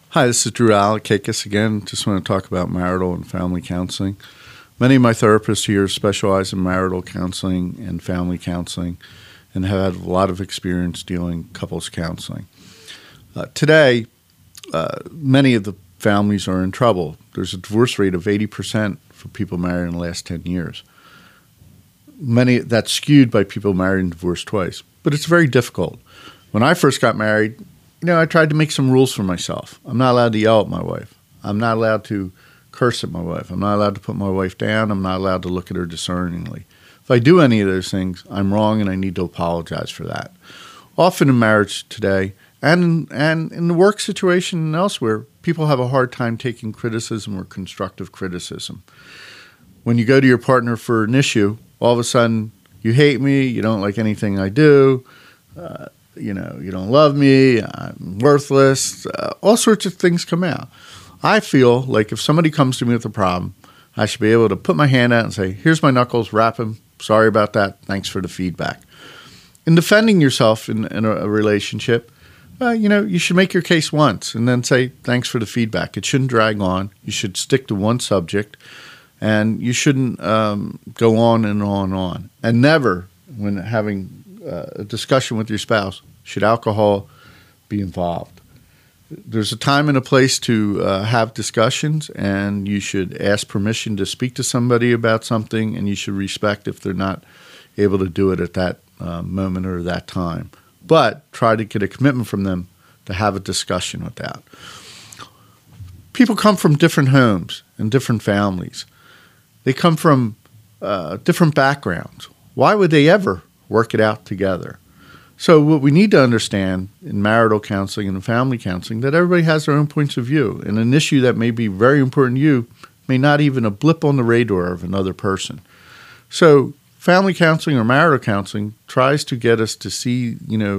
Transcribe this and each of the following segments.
Hi, this is Drew Alakakis again. Just want to talk about marital and family counseling. Many of my therapists here specialize in marital counseling and family counseling and have had a lot of experience dealing couples counseling. Today, many of the families are in trouble. There's a divorce rate of 80% for people married in the last 10 years. That's skewed by people married and divorced twice, but it's very difficult. When I first got married, I tried to make some rules for myself. I'm not allowed to yell at my wife. I'm not allowed to curse at my wife. I'm not allowed to put my wife down. I'm not allowed to look at her discerningly. If I do any of those things, I'm wrong and I need to apologize for that. Often in marriage today and in the work situation and elsewhere, people have a hard time taking criticism or constructive criticism. When you go to your partner for an issue, all of a sudden you hate me, you don't like anything I do, you don't love me, I'm worthless, all sorts of things come out. I feel like if somebody comes to me with a problem, I should be able to put my hand out and say, here's my knuckles, wrap him, sorry about that, thanks for the feedback. In defending yourself in a relationship, you should make your case once and then say, thanks for the feedback. It shouldn't drag on. You should stick to one subject, and you shouldn't go on and on and on. And never, when having a discussion with your spouse, should alcohol be involved. There's a time and a place to have discussions, and you should ask permission to speak to somebody about something, and you should respect if they're not able to do it at that moment or that time. But try to get a commitment from them to have a discussion with that. People come from different homes and different families. They come from different backgrounds. Why would they ever work it out together? So what we need to understand in marital counseling and family counseling, that everybody has their own points of view, and an issue that may be very important to you may not even a blip on the radar of another person. So family counseling or marital counseling tries to get us to see,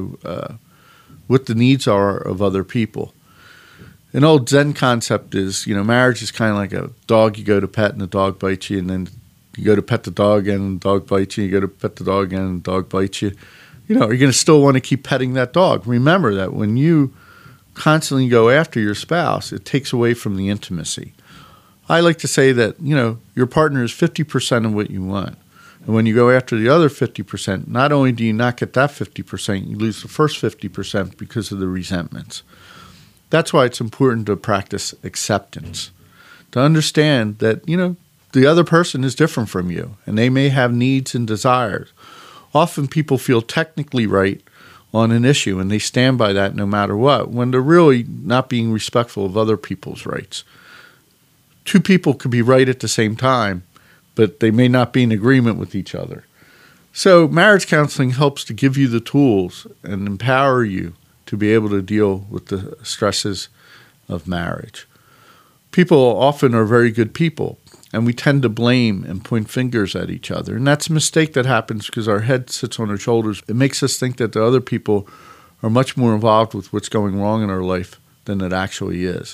what the needs are of other people. An old Zen concept is, marriage is kind of like a dog you go to pet and the dog bites you, and then you go to pet the dog and the dog bites you, you go to pet the dog and the dog bites you. Are you going to still want to keep petting that dog? Remember that when you constantly go after your spouse, it takes away from the intimacy. I like to say that, your partner is 50% of what you want. And when you go after the other 50%, not only do you not get that 50%, you lose the first 50% because of the resentments. That's why it's important to practice acceptance, to understand that, the other person is different from you, and they may have needs and desires. Often people feel technically right on an issue, and they stand by that no matter what, when they're really not being respectful of other people's rights. Two people could be right at the same time, but they may not be in agreement with each other. So marriage counseling helps to give you the tools and empower you to be able to deal with the stresses of marriage. People often are very good people, and we tend to blame and point fingers at each other. And that's a mistake that happens because our head sits on our shoulders. It makes us think that the other people are much more involved with what's going wrong in our life than it actually is.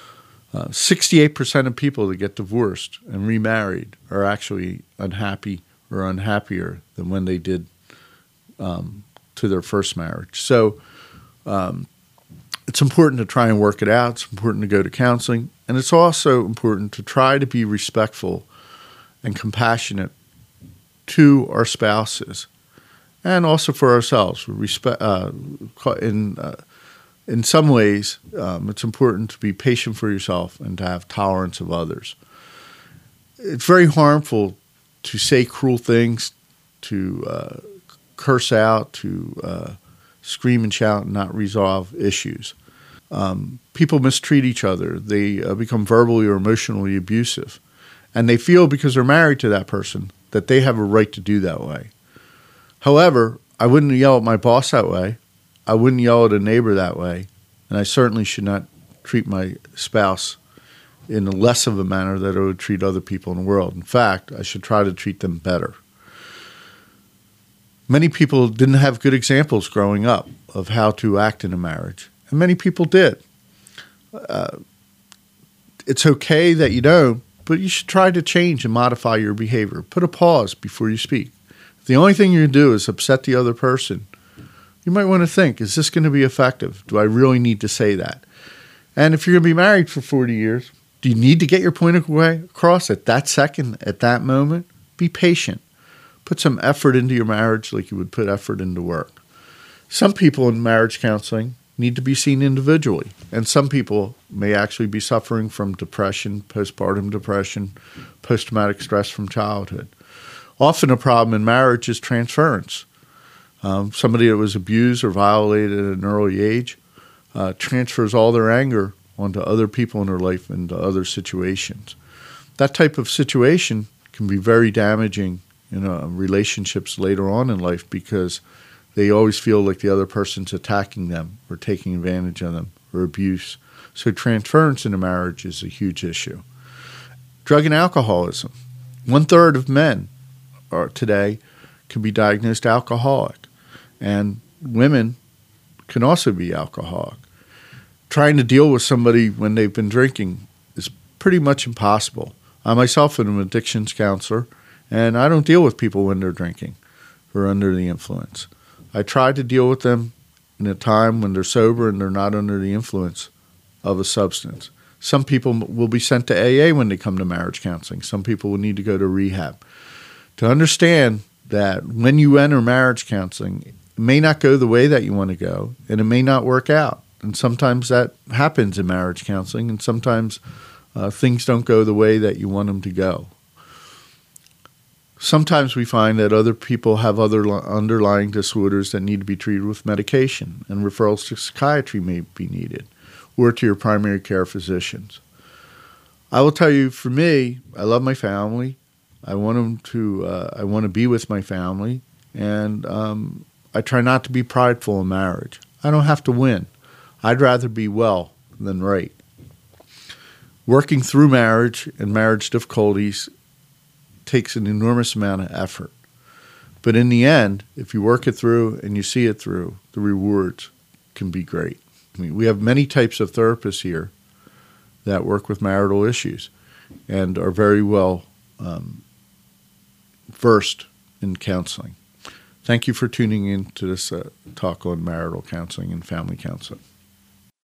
68% of people that get divorced and remarried are actually unhappy or unhappier than when they did to their first marriage. So it's important to try and work it out. It's important to go to counseling. And it's also important to try to be respectful and compassionate to our spouses and also for ourselves. In some ways, it's important to be patient for yourself and to have tolerance of others. It's very harmful to say cruel things, to curse out, to scream and shout and not resolve issues. People mistreat each other. They become verbally or emotionally abusive. And they feel because they're married to that person that they have a right to do that way. However, I wouldn't yell at my boss that way. I wouldn't yell at a neighbor that way. And I certainly should not treat my spouse in a less of a manner that I would treat other people in the world. In fact, I should try to treat them better. Many people didn't have good examples growing up of how to act in a marriage. And many people did. It's okay that you don't, but you should try to change and modify your behavior. Put a pause before you speak. If the only thing you do is upset the other person, you might want to think, is this going to be effective? Do I really need to say that? And if you're going to be married for 40 years, do you need to get your point across at that second, at that moment? Be patient. Put some effort into your marriage like you would put effort into work. Some people in marriage counseling need to be seen individually, and some people may actually be suffering from depression, postpartum depression, post-traumatic stress from childhood. Often a problem in marriage is transference. Somebody that was abused or violated at an early age transfers all their anger onto other people in their life and to other situations. That type of situation can be very damaging in relationships later on in life because they always feel like the other person's attacking them or taking advantage of them or abuse. So transference in a marriage is a huge issue. Drug and alcoholism. 1/3 of men today can be diagnosed alcoholic, and women can also be alcoholic. Trying to deal with somebody when they've been drinking is pretty much impossible. I myself am an addictions counselor, and I don't deal with people when they're drinking or under the influence. I try to deal with them in a time when they're sober and they're not under the influence of a substance. Some people will be sent to AA when they come to marriage counseling. Some people will need to go to rehab. To understand that when you enter marriage counseling, it may not go the way that you want to go, and it may not work out. And sometimes that happens in marriage counseling, and sometimes things don't go the way that you want them to go. Sometimes we find that other people have other underlying disorders that need to be treated with medication, and referrals to psychiatry may be needed, or to your primary care physicians. I will tell you, for me, I love my family. I want to be with my family, and I try not to be prideful in marriage. I don't have to win. I'd rather be well than right. Working through marriage and marriage difficulties takes an enormous amount of effort. But in the end, if you work it through and you see it through, the rewards can be great. I mean, we have many types of therapists here that work with marital issues and are very well versed in counseling. Thank you for tuning in to this talk on marital counseling and family counseling.